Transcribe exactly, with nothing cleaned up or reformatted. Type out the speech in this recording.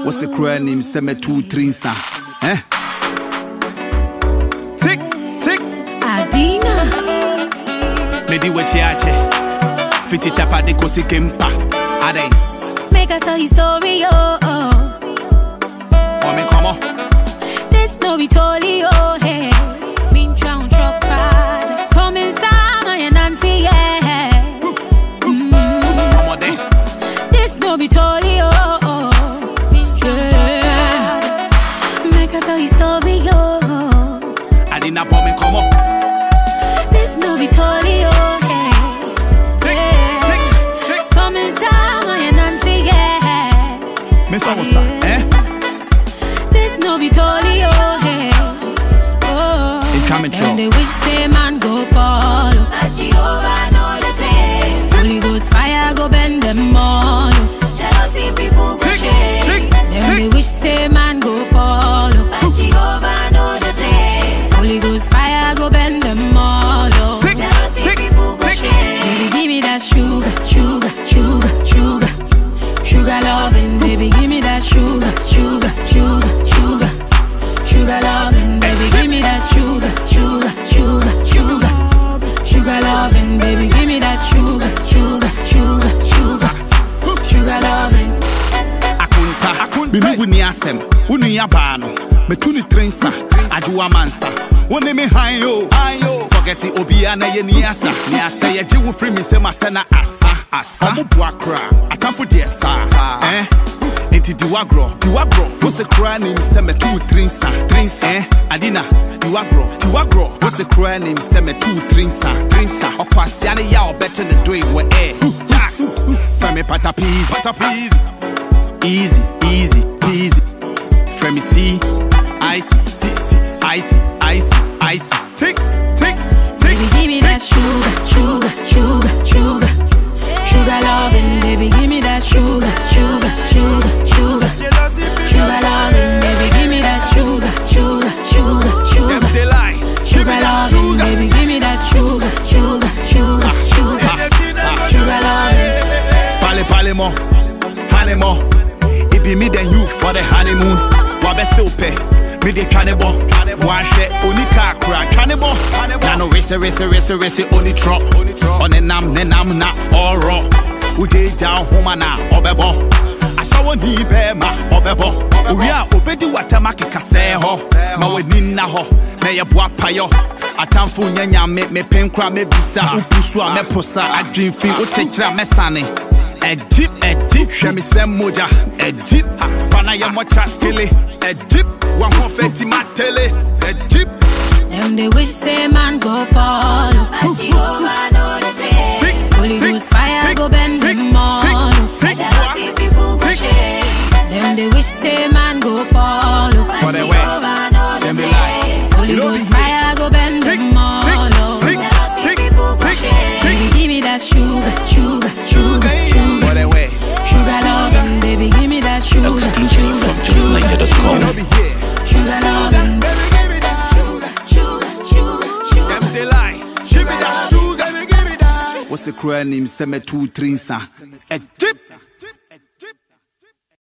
What's the cry name? Seme two trinsa. Eh? Tick, tick. Adina. Medi wechiache. Fiti tapa de kosi kempa. Ade. Make I tell you story, oh, oh. Oh, me come on. This no be totally, oh, hey. Mean drown truck pride. Tom inside my auntie, yeah. Come on, day. This no be totally, oh, oh. Mean drown truck pride. Make I tell you story, oh, oh. I didn't me come on. This no be totally, oh, hey. Tick, tick, tick. Tom inside my auntie, yeah. Me so what's that, eh? This no be totally, oh, hey. Oh. It coming true. And they wish say man go follow. But Jehovah know the play. Holy Ghost fire go bend them all. Jealousy people go shake. Then they wish say man go follow. But Jehovah know the play. Holy Ghost fire go bend them all. Jealousy people go shake. Baby give me that sugar, sugar, sugar, sugar. Sugar loving, baby give me that sugar, sugar, sugar, sugar. Sugar loving, baby give me that sugar, sugar, sugar, sugar. Sugar loving, baby give me that sugar, sugar, sugar, sugar. Sugar loving. Akunta, akunta. Bimi wuni asem, uni yabano. Me tuni trensa, ajuwa mansa. One me hayo, hayo. Forget it, obiana ye niasa. Niasa ye jiwu free me se masena asa, asa. Omu buakra, atamfu diesa. Eh? Enti diwagro, diwagro. What's the cry name? Seme two trinsa, trinsa. Eh? Adina, diwagro, diwagro. What's the cry name? Seme two trinsa, trinsa. Okwasiane ya obeto the doing we eh. Jack, Femi patapiz, patapiz. Easy, easy, easy. Femi T, icy, icy, icy, icy. Tick, tick, tick. Baby give me that sugar, sugar, sugar, sugar. Sugar loving, baby give me that sugar, sugar, sugar, sugar. Sugar loving, baby give me that sugar, sugar, sugar, sugar. Them they lie. Sugar loving, baby give me that sugar, sugar, sugar, sugar. Sugar loving. Pale pale mo, honey mo. It be me then you for the honeymoon. Wabe sope, me de cannibal. Washe onika kra cannibal. Nano race race race race only truck. On the nam ne nam na all raw. Ude down home na obebo. Asawo ni be ma obebo. Uria obedi watama kekase ho. Ma weni na ho. Na ye boa payo. Atamfu nyanya me me penkra me bisa. Upusu a me posa adwinfi utechra mesane. Egypt, Egypt, shemi sem moja. Egypt, fana ye mocha skele. Egypt, wa ho feti matele. Egypt. Them they wish say man go follow. But Jehovah know the play. Holy Ghost fire go bend them all. Jealousy people go shake. Them they wish say man go follow. But Jehovah know the play. Holy Ghost fire go bend them all. Jealousy people go shake. Baby give me that sugar, sugar, sugar, sugar. Sugar loving, baby give me that sugar. Exclusive from just niger dot com. Sugar loving, baby give me that sugar, sugar, sugar, sugar. Them they lie. Give me that sugar, give me that. What's the cry name? Seme two trinsa. Egypt.